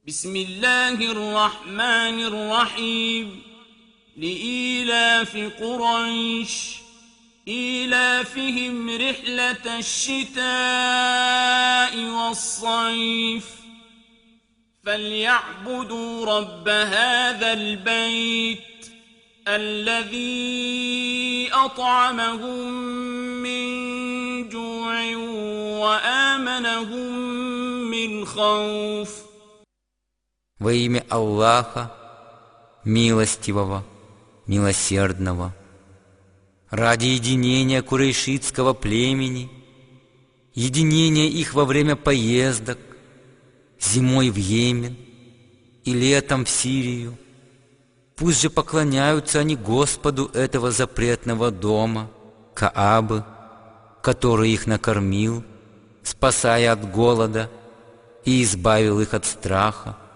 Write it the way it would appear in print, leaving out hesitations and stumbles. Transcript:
بسم الله الرحمن الرحيم لإيلاف قريش إيلافهم رحلة الشتاء والصيف فليعبدوا رب هذا البيت الذي أطعمهم من جوع وآمنهم من خوف. Во имя Аллаха, милостивого, милосердного, ради единения курайшитского племени, единения их во время поездок, зимой в Йемен и летом в Сирию, пусть же поклоняются они Господу этого запретного дома, Каабы, который их накормил, спасая от голода, и избавил их от страха,